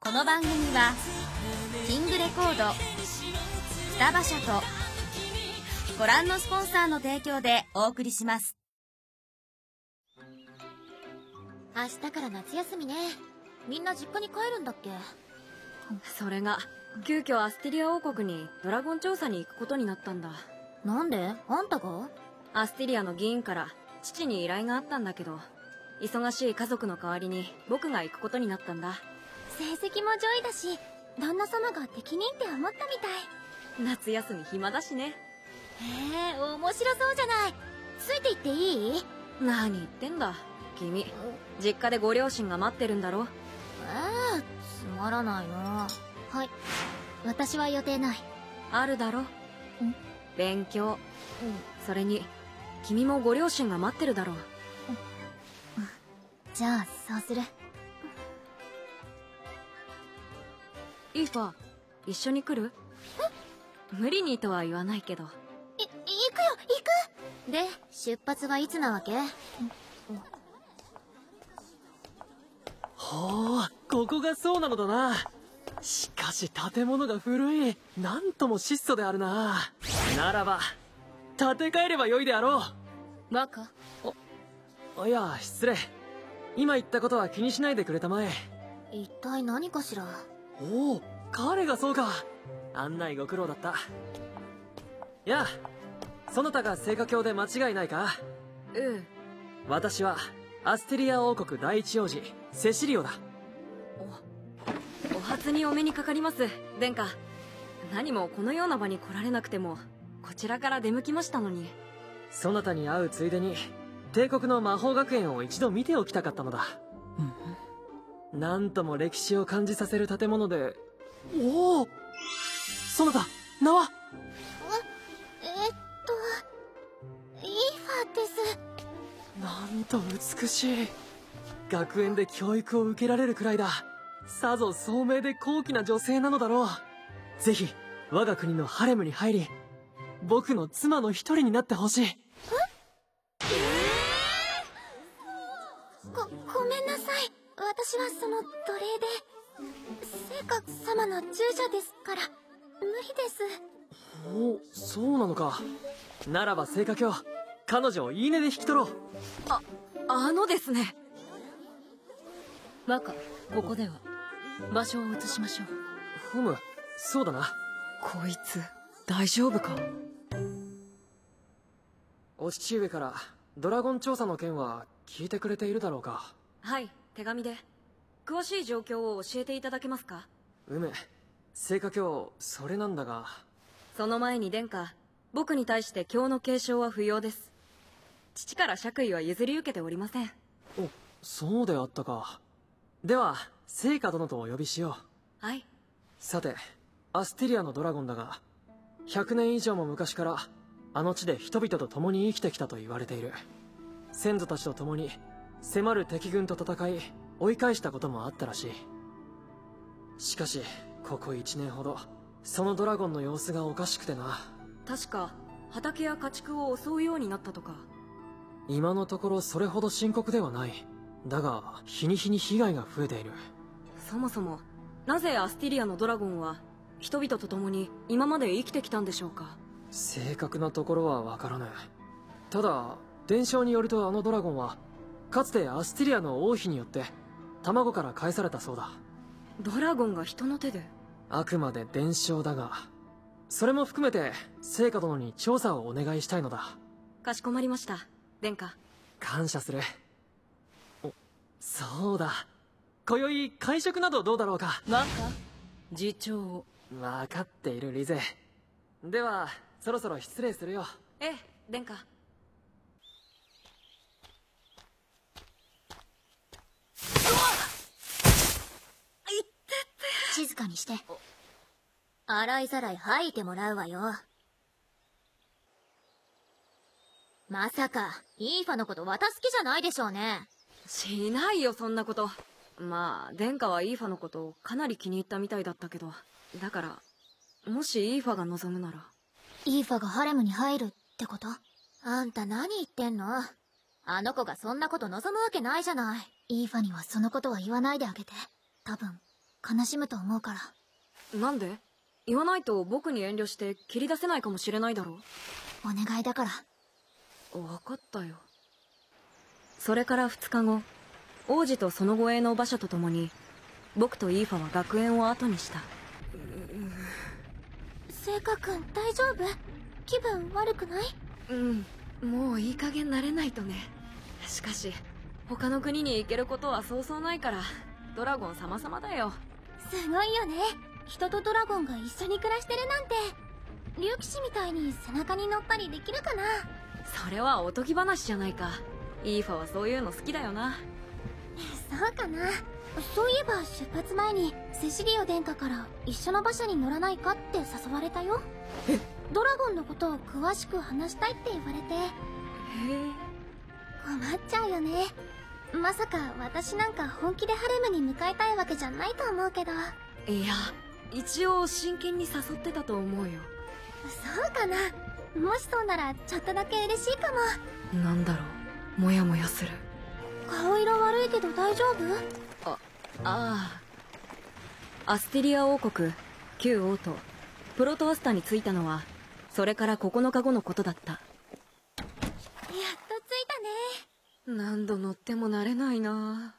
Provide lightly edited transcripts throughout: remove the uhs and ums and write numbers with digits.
この番組はキングレコード、双葉社とご覧のスポンサーの提供でお送りします。 明日から夏休みね。みんな実家に帰るんだっけ？ それが急遽アステリア王国にドラゴン調査に行くことになったんだ。 なんで？あんたが？ アステリアの議員から父に依頼があったんだけど、忙しい家族の代わりに僕が行くことになったんだ。 成績も上位だし、旦那様が適任って思ったみたい。 夏休み暇だしね。 へえ、面白そうじゃない。ついて行っていい？ 何言ってんだ君。実家でご両親が待ってるんだろ。 つまらないな。はい、私は予定ない。 あるだろ。勉強。それに君もご両親が待ってるだろう。 じゃあそうする。 イーファ、一緒に来る？無理にとは言わないけど。 行くよ、行く。で、出発はいつなわけ？ ほう、ここがそうなのだな。しかし建物が古い。なんとも質素であるな。ならば建て替えればよいであろう。 バカ？ いや、失礼。今言ったことは気にしないでくれたまえ。 一体何かしら？ おお、彼がそうか。案内ご苦労だった。やあ、そなたが聖火卿で間違いないか？私はアステリア王国第一王子セシリオだ。 お初にお目にかかります、殿下。何もこのような場に来られなくてもこちらから出向きましたのに。 そなたに会うついでに帝国の魔法学園を一度見ておきたかったのだ。なんとも歴史を感じさせる建物で。おお、そなた名は？ イーファです。 なんと美しい。学園で教育を受けられるくらいだ。さぞ聡明で高貴な女性なのだろう。ぜひ我が国のハレムに入り、僕の妻の一人になってほしい。 ごめんなさい。私はその奴隷で、聖火様の従者ですから無理です。 お、そうなのか。ならば聖火卿、彼女をいいねで引き取ろう。 あのですね。 バカ、ここでは場所を移しましょう。 ふむ、そうだな。 こいつ大丈夫か？ お父上からドラゴン調査の件は聞いてくれているだろうか？ はい、手紙で。詳しい状況を教えていただけますか？ 聖火卿、それなんだが。 その前に殿下、僕に対して今日の継承は不要です。父から爵位は譲り受けておりません。 お、そうであったか。では聖火殿とお呼びしよう。はい。 さて、アステリアのドラゴンだが、100年以上も昔からあの地で人々と共に生きてきたと言われている。先祖たちと共に迫る敵軍と戦い追い返したこともあったらしい。しかしここ1年ほどそのドラゴンの様子がおかしくてな。 確か畑や家畜を襲うようになったとか。 今のところそれほど深刻ではない。だが日に日に被害が増えている。 そもそもなぜアスティリアのドラゴンは人々と共に今まで生きてきたんでしょうか？ 正確なところはわからない。ただ伝承によると、あのドラゴンはかつてアスティリアの王妃によって卵から返されたそうだ。 ドラゴンが人の手で？ あくまで伝承だが、それも含めて聖火殿に調査をお願いしたいのだ。 かしこまりました、殿下。 感謝する。そうだ、今宵会食などどうだろうか？ バカ、次長を。 分かっているリゼ。ではそろそろ失礼するよ。 ええ、殿下。 静かにして。洗いざらい吐いてもらうわよ。まさかイーファのこと渡す気じゃないでしょうね。 しないよ、そんなこと。まあ殿下はイーファのことをかなり気に入ったみたいだったけど、だからもしイーファが望むなら。 イーファがハレムに入るってこと？あんた何言ってんの？あの子がそんなこと望むわけないじゃない。イーファにはそのことは言わないであげて。多分悲しむと思うから。 なんで？言わないと僕に遠慮して切り出せないかもしれないだろ。 お願いだから。 分かったよ。それから2日後、王子とその護衛の馬車と共に僕とイーファは学園を後にした。 聖火くん大丈夫？気分悪くない？ もういい加減慣れないとね。しかし他の国に行けることはそうそうないからドラゴン様々だよ。 すごいよね。人とドラゴンが一緒に暮らしてるなんて。竜騎士みたいに背中に乗ったりできるかな？ それはおとぎ話じゃないか。イーファはそういうの好きだよな。 そうかな。そういえば出発前にセシリオ殿下から一緒の馬車に乗らないかって誘われたよ。ドラゴンのことを詳しく話したいって言われて。困っちゃうよね。まさか私なんか本気でハレムに向かいたいわけじゃないと思うけど。 いや、一応真剣に誘ってたと思うよ。 そうかな。もしそうならちょっとだけ嬉しいかも。 なんだろう、モヤモヤする。 顔色悪いけど大丈夫？ アステリア王国旧王都プロトアスタに着いたのはそれから9日後のことだった。 やっと着いたね。 何度乗っても慣れないな。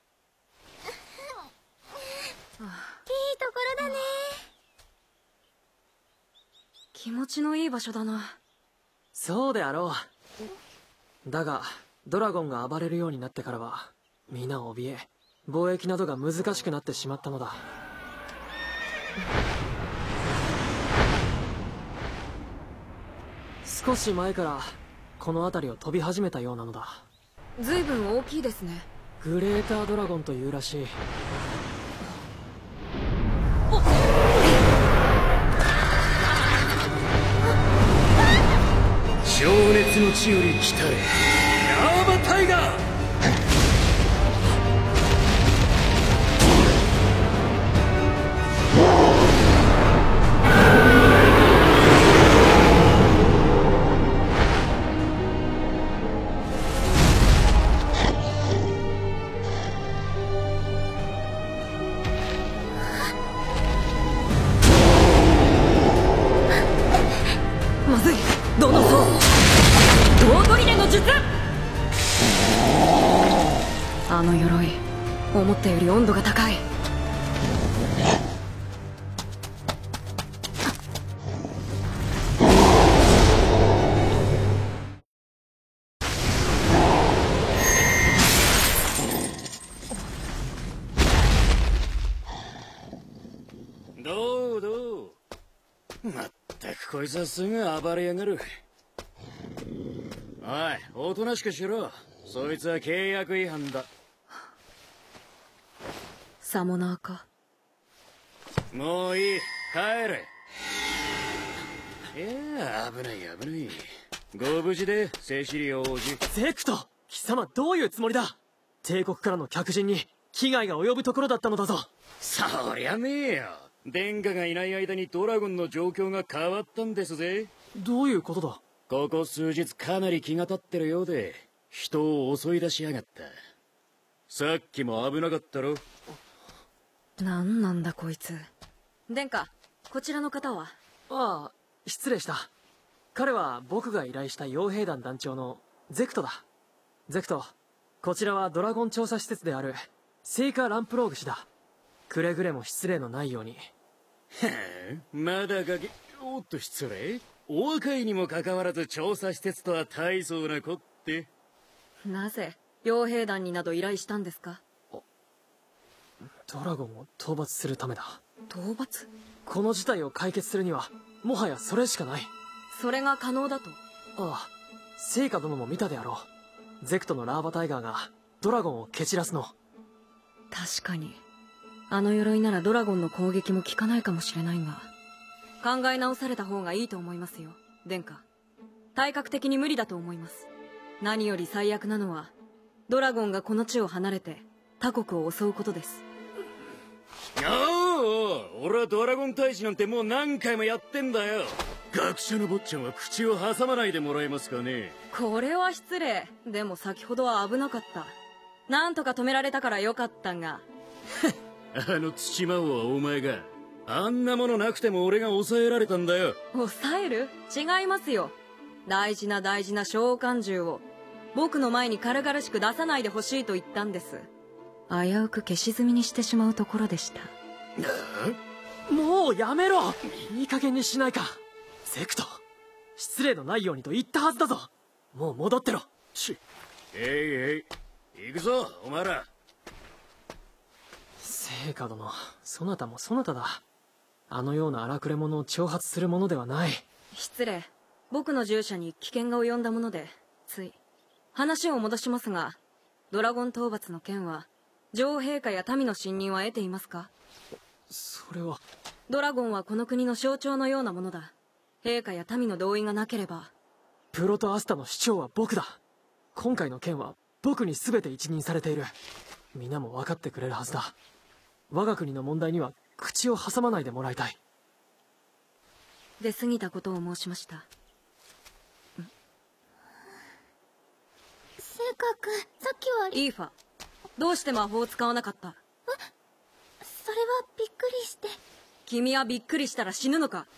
いいところだね。 気持ちのいい場所だな。 そうであろう。だがドラゴンが暴れるようになってからは皆怯え、貿易などが難しくなってしまったのだ。少し前からこの辺りを飛び始めたようなのだ。 随分大きいですね。 グレータードラゴンというらしい。 情熱の地より来たれ、ラーバタイガー。 まずい、どの層ドドリネの術。あの鎧思ったより温度が高い。 どうどう。まったくこいつはすぐ暴れやがる。おい、おとなしくしろ。そいつは契約違反だ。 サモナーか。 もういい、帰れ。いや、危ない危ない。ご無事でセシリオ王子。 ゼクト、貴様どういうつもりだ？帝国からの客人に危害が及ぶところだったのだぞ。 そりゃねえよ。殿下がいない間にドラゴンの状況が変わったんですぜ。 どういうことだ？ ここ数日かなり気が立ってるようで人を襲い出しやがった。さっきも危なかったろ。 なんなんだこいつ。殿下、こちらの方は？ ああ、失礼した。彼は僕が依頼した傭兵団団長のゼクトだ。ゼクト、こちらはドラゴン調査施設であるセイカ・ランプローグ氏だ。くれぐれも失礼のないように。 はあ、まだがけ。おっと失礼。お若いにもかかわらず調査施設とは大層なこって。 なぜ傭兵団になど依頼したんですか？ ドラゴンを討伐するためだ。 討伐？ この事態を解決するにはもはやそれしかない。 それが可能だと？ ああ、聖火殿も見たであろう。ゼクトのラーバタイガーがドラゴンを蹴散らすの。 確かにあの鎧ならドラゴンの攻撃も効かないかもしれないが、考え直された方がいいと思いますよ、殿下。体格的に無理だと思います。何より最悪なのはドラゴンがこの地を離れて他国を襲うことです。 おお、俺はドラゴン退治なんてもう何回もやってんだよ。学者の坊ちゃんは口を挟まないでもらえますかね。 これは失礼。でも先ほどは危なかった。なんとか止められたからよかったが。 あの土魔王はお前が。あんなものなくても俺が抑えられたんだよ。 抑える？違いますよ。大事な大事な召喚獣を僕の前に軽々しく出さないでほしいと言ったんです。危うく消し済みにしてしまうところでした。 もうやめろ。いい加減にしないか。ゼクト、失礼のないようにと言ったはずだぞ。もう戻ってろ。 えい行くぞお前ら。 聖火殿、そなたもそなただ。あのような荒くれ者を挑発するものではない。 失礼。僕の従者に危険が及んだものでつい。話を戻しますが、ドラゴン討伐の件は女王陛下や民の信任は得ていますか？ それは。 ドラゴンはこの国の象徴のようなものだ。陛下や民の同意がなければ。 プロトアスタの市長は僕だ。今回の件は僕に全て一任されている。皆も分かってくれるはずだ。我が国の問題には口を挟まないでもらいたい。 出過ぎたことを申しました。 聖火君、さっきはイーファ、どうして魔法を使わなかった？ それはびっくりして。 君はびっくりしたら死ぬのか？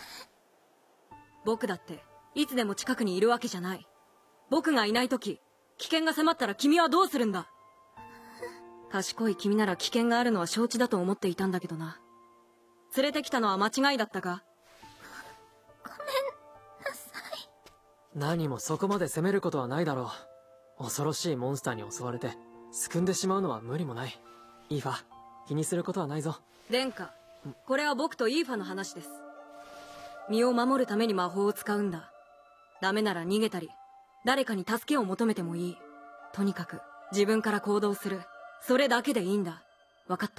僕だっていつでも近くにいるわけじゃない。僕がいない時、危険が迫ったら君はどうするんだ？賢い君なら危険があるのは承知だと思っていたんだけどな。連れてきたのは間違いだったか？ ごめんなさい。 何もそこまで責めることはないだろう。恐ろしいモンスターに襲われてすくんでしまうのは無理もない。イーファ、気にすることはないぞ。 殿下、これは僕とイーファの話です。身を守るために魔法を使うんだ。ダメなら逃げたり誰かに助けを求めてもいい。とにかく自分から行動する。それだけでいいんだ。分かった？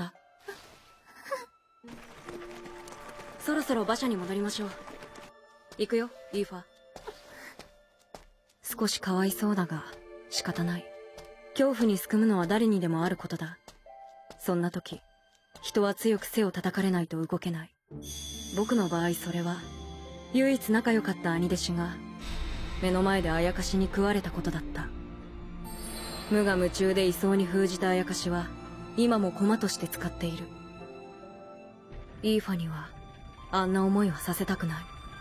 そろそろ馬車に戻りましょう。行くよ、イーファ。少しかわいそうだが仕方ない。恐怖にすくむのは誰にでもあることだ。そんな時、人は強く背を叩かれないと動けない。僕の場合それは唯一仲良かった兄弟子が目の前であやかしに食われたことだった。無我夢中で位相に封じたあやかしは今も駒として使っている。イーファにはあんな思いはさせたくない。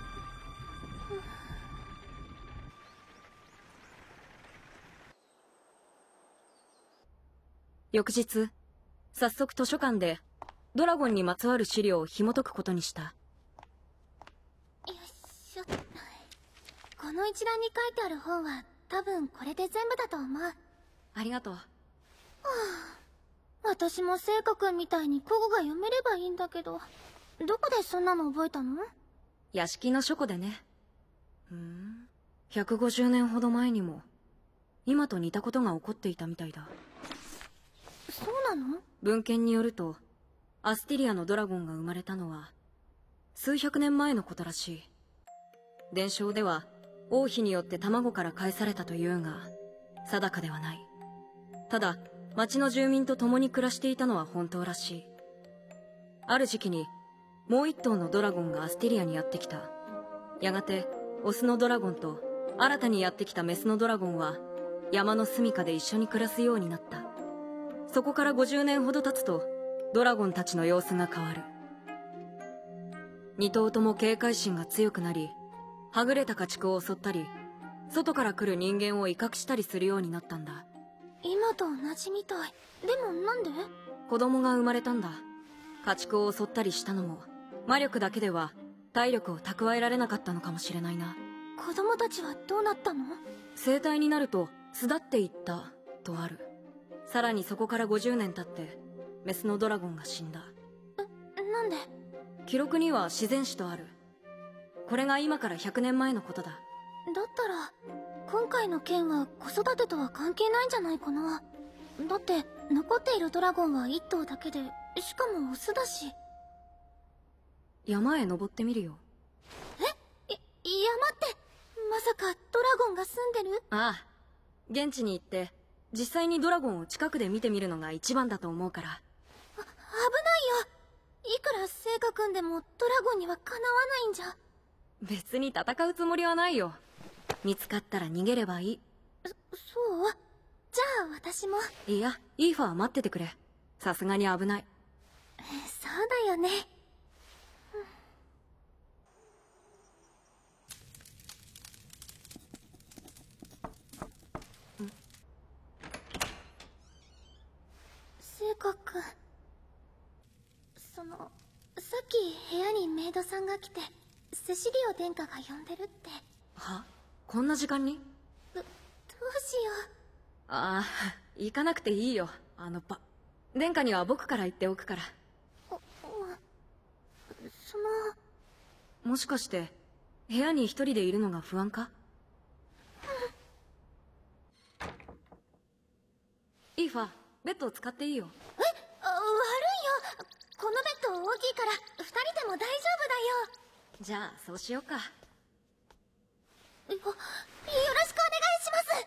翌日、早速図書館でドラゴンにまつわる資料を紐解くことにした。 よいしょ。この一覧に書いてある本は多分これで全部だと思う。 ありがとう。 私も聖火君みたいに古語が読めればいいんだけど、どこでそんなの覚えたの？ 屋敷の書庫でね。150年ほど前にも今と似たことが起こっていたみたいだ。 そうなの？ 文献によるとアスティリアのドラゴンが生まれたのは数百年前のことらしい。伝承では王妃によって卵から返されたというが定かではない。ただ町の住民と共に暮らしていたのは本当らしい。ある時期にもう一頭のドラゴンがアスティリアにやってきた。やがてオスのドラゴンと新たにやってきたメスのドラゴンは山の住処で一緒に暮らすようになった。そこから50年ほど経つとドラゴンたちの様子が変わる。2頭とも警戒心が強くなり、はぐれた家畜を襲ったり外から来る人間を威嚇したりするようになったんだ。 今と同じみたい。でもなんで？ 子供が生まれたんだ。家畜を襲ったりしたのも魔力だけでは体力を蓄えられなかったのかもしれないな。 子供たちはどうなったの？ 生体になると巣立っていったとある。さらにそこから50年経ってメスのドラゴンが死んだ。 なんで？ 記録には自然死とある。これが今から100年前のことだ。 だったら今回の件は子育てとは関係ないんじゃないかな。だって残っているドラゴンは1頭だけで、しかもオスだし。 山へ登ってみるよ。 山ってまさかドラゴンが住んでる？ ああ、現地に行って実際にドラゴンを近くで見てみるのが一番だと思うから。 危ないよ。いくら聖火君でもドラゴンにはかなわないんじゃ。 別に戦うつもりはないよ。見つかったら逃げればいい。 そう？じゃあ私も。 いや、イーファは待っててくれ。さすがに危ない。 だよね。聖子くん、さっき部屋にメイドさんが来てセシリオ殿下が呼んでるって。 は？こんな時間に？ どうしよう。 ああ、行かなくていいよ、殿下には僕から言っておくから。もしかして部屋に一人でいるのが不安か？イーファ、ベッドを使っていいよ。 悪いよ。このベッド大きいから2人でも大丈夫だよ。 じゃあそうしようか。 よろしくお願いします。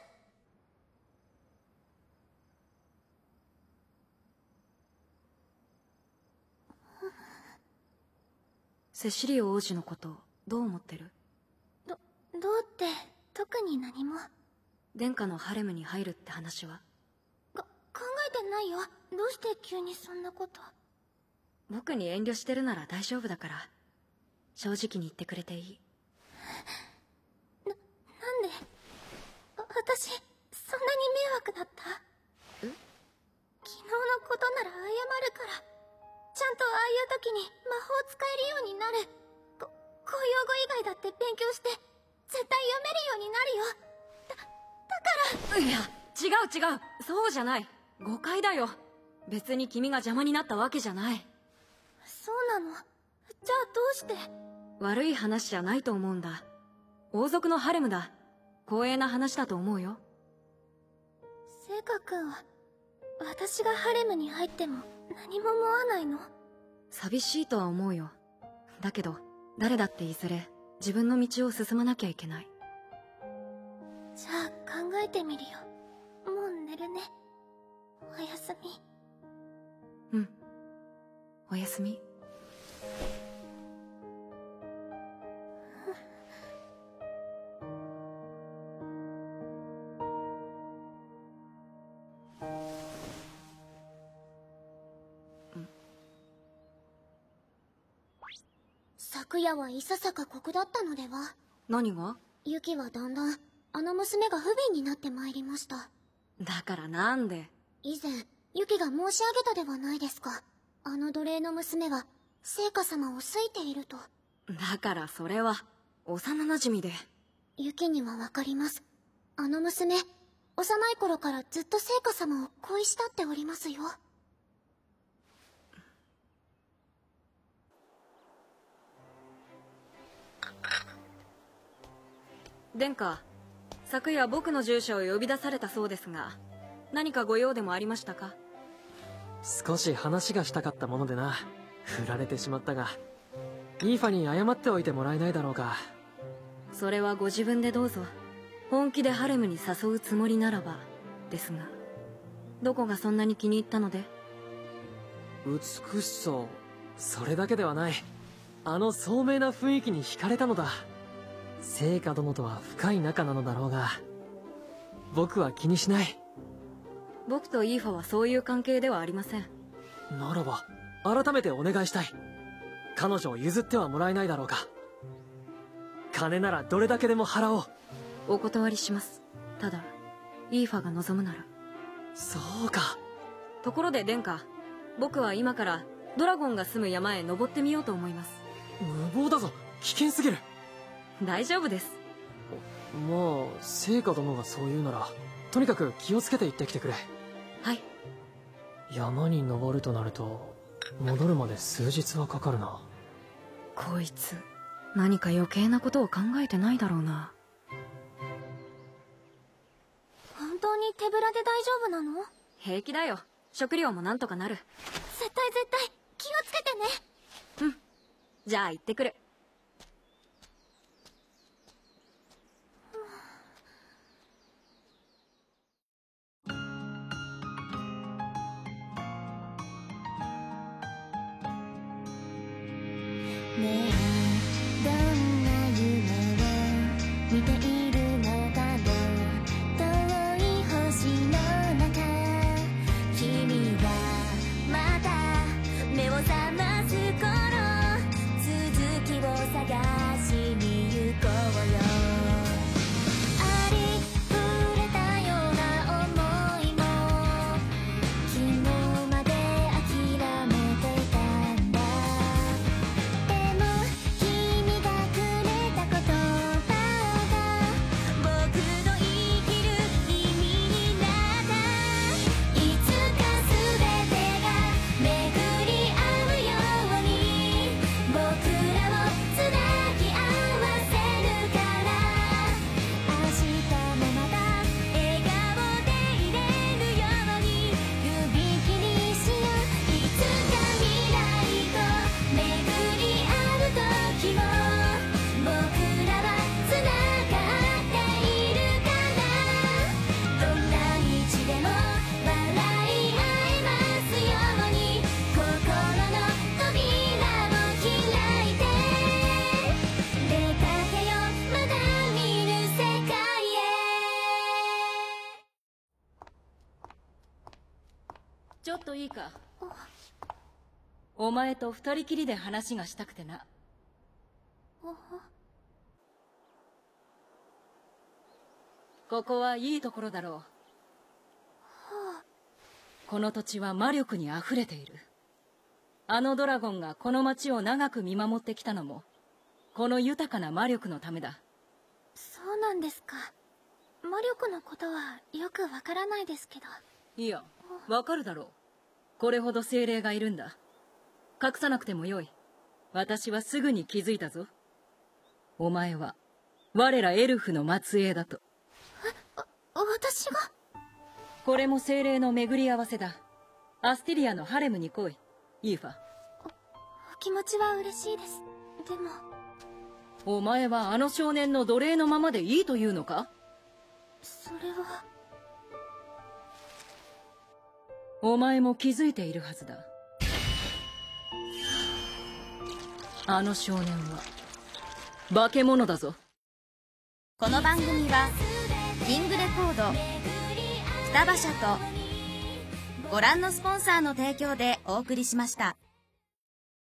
セシリオ王子のことどう思ってる？ どうって特に何も。 殿下のハレムに入るって話は？ 考えてないよ。どうして急にそんなこと。 僕に遠慮してるなら大丈夫だから、正直に言ってくれていい。 なんで私そんなに迷惑だった？昨日のことなら謝るから。ちゃんとああいう時に魔法使えるようになる。公用語以外だって勉強して絶対読めるようになるよ。だから。 いや、違う、そうじゃない。誤解だよ。別に君が邪魔になったわけじゃない。 そうなの？じゃあどうして？ 悪い話じゃないと思うんだ。王族のハレムだ。光栄な話だと思うよ。 聖華君は私がハレムに入っても何も思わないの？ 寂しいとは思うよ。だけど誰だっていずれ自分の道を進まなきゃいけない。 じゃあ考えてみるよ。もう寝るね。おやすみ。 うん、おやすみ。 昨夜はいささか酷だったのでは？ 何が？ ユキはだんだんあの娘が不憫になってまいりました。 だからなんで？ 以前ユキが申し上げたではないですか。あの奴隷の娘は聖華様を好いていると。 だからそれは幼なじみで。 ユキにはわかります。あの娘幼い頃からずっと聖華様を恋したっておりますよ。 殿下、昨夜僕の住所を呼び出されたそうですが、何かご用でもありましたか？ 少し話がしたかったものでな。振られてしまったが、イーファに謝っておいてもらえないだろうか。 それはご自分でどうぞ。本気でハレムに誘うつもりならばですが、どこがそんなに気に入ったので？ 美しさ、それだけではない。あの聡明な雰囲気に惹かれたのだ。聖華殿とは深い仲なのだろうが、僕は気にしない。 僕とイーファはそういう関係ではありません。 ならば改めてお願いしたい。彼女を譲ってはもらえないだろうか。金ならどれだけでも払おう。 お断りします。ただイーファが望むなら。 そうか。 ところで殿下、僕は今からドラゴンが住む山へ登ってみようと思います。 無謀だぞ。危険すぎる。 大丈夫です。 まあ聖華殿がそう言うなら、とにかく気をつけて行ってきてくれ。 はい。 山に登るとなると戻るまで数日はかかるな。 こいつ何か余計なことを考えてないだろうな。 本当に手ぶらで大丈夫なの？ 平気だよ。食料もなんとかなる。 絶対気をつけてね。 うん。じゃあ行ってくる。 ねえ、どんな夢を見ているのかな。遠い星の中、君がまた目を覚まいいか。お前と二人きりで話がしたくてな。ここはいいところだろう。この土地は魔力にあふれている。あのドラゴンがこの町を長く見守ってきたのもこの豊かな魔力のためだ。 そうなんですか。魔力のことはよくわからないですけど。 いや、わかるだろう。これほど精霊がいるんだ。隠さなくてもよい。私はすぐに気づいたぞ。お前は我らエルフの末裔だと。 私が？ これも精霊の巡り合わせだ。アスティリアのハレムに来い、イーファ。 お気持ちは嬉しいです。でもお前はあの少年の奴隷のままでいいというのか？ それは。 お前も気づいているはずだ。あの少年は化け物だぞ。 この番組はキングレコード、双葉社とご覧のスポンサーの提供でお送りしました。